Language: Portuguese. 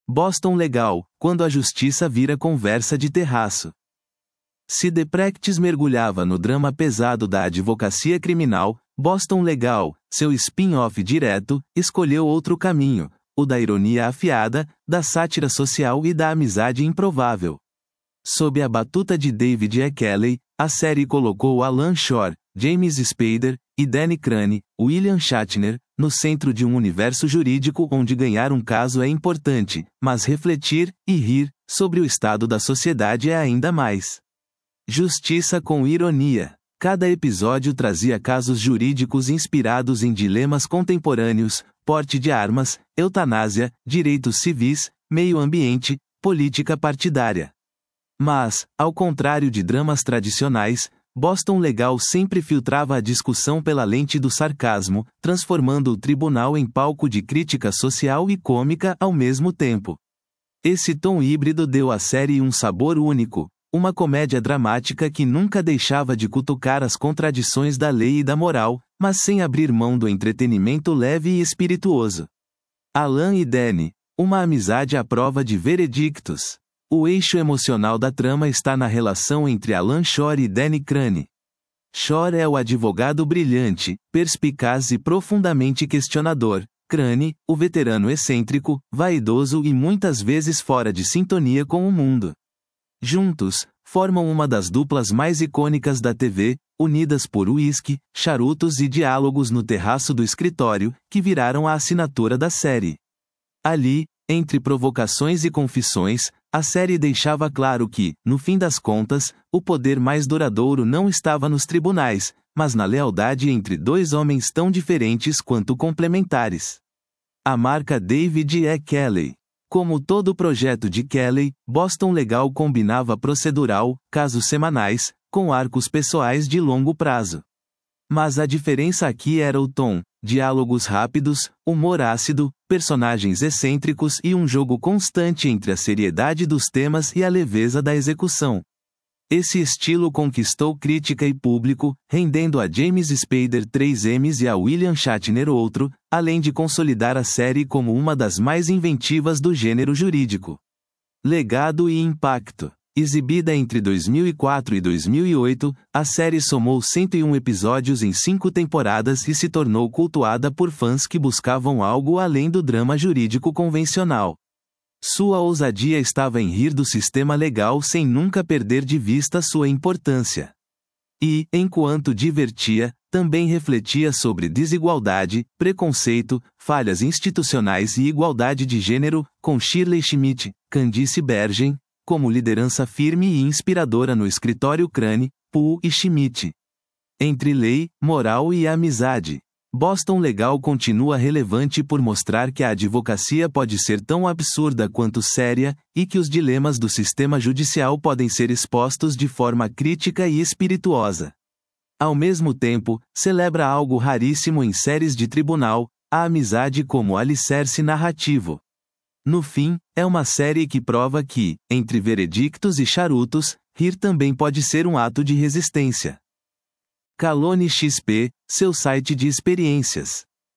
Boston Legal, quando a justiça vira conversa de terraço. Se The Practice mergulhava no drama pesado da advocacia criminal, Boston Legal, seu spin-off direto, escolheu outro caminho, o da ironia afiada, da sátira social e da amizade improvável. Sob a batuta de David E. Kelley, a série colocou Alan Shore, James Spader e Danny Crane, William Shatner, no centro de um universo jurídico onde ganhar um caso é importante, mas refletir e rir sobre o estado da sociedade é ainda mais. Justiça com ironia. Cada episódio trazia casos jurídicos inspirados em dilemas contemporâneos, porte de armas, eutanásia, direitos civis, meio ambiente, política partidária. Mas, ao contrário de dramas tradicionais, Boston Legal sempre filtrava a discussão pela lente do sarcasmo, transformando o tribunal em palco de crítica social e cômica ao mesmo tempo. Esse tom híbrido deu à série um sabor único, uma comédia dramática que nunca deixava de cutucar as contradições da lei e da moral, mas sem abrir mão do entretenimento leve e espirituoso. Alan e Danny, uma amizade à prova de veredictos. O eixo emocional da trama está na relação entre Alan Shore e Danny Crane. Shore é o advogado brilhante, perspicaz e profundamente questionador. Crane, o veterano excêntrico, vaidoso e muitas vezes fora de sintonia com o mundo. Juntos, formam uma das duplas mais icônicas da TV, unidas por uísque, charutos e diálogos no terraço do escritório, que viraram a assinatura da série. Ali, entre provocações e confissões, a série deixava claro que, no fim das contas, o poder mais duradouro não estava nos tribunais, mas na lealdade entre dois homens tão diferentes quanto complementares. A marca David E. Kelley. Como todo projeto de Kelley, Boston Legal combinava procedural, casos semanais, com arcos pessoais de longo prazo. Mas a diferença aqui era o tom, diálogos rápidos, humor ácido, personagens excêntricos e um jogo constante entre a seriedade dos temas e a leveza da execução. Esse estilo conquistou crítica e público, rendendo a James Spader 3 Emmys e a William Shatner outro, além de consolidar a série como uma das mais inventivas do gênero jurídico. Legado e impacto. Exibida entre 2004 e 2008, a série somou 101 episódios em 5 temporadas e se tornou cultuada por fãs que buscavam algo além do drama jurídico convencional. Sua ousadia estava em rir do sistema legal sem nunca perder de vista sua importância. E, enquanto divertia, também refletia sobre desigualdade, preconceito, falhas institucionais e igualdade de gênero, com Shirley Schmidt, Candice Bergen, como liderança firme e inspiradora no escritório Crane, Poole e Schmidt. Entre lei, moral e amizade. Boston Legal continua relevante por mostrar que a advocacia pode ser tão absurda quanto séria, e que os dilemas do sistema judicial podem ser expostos de forma crítica e espirituosa. Ao mesmo tempo, celebra algo raríssimo em séries de tribunal, a amizade como alicerce narrativo. No fim, é uma série que prova que, entre veredictos e charutos, rir também pode ser um ato de resistência. Calone XP, seu site de experiências.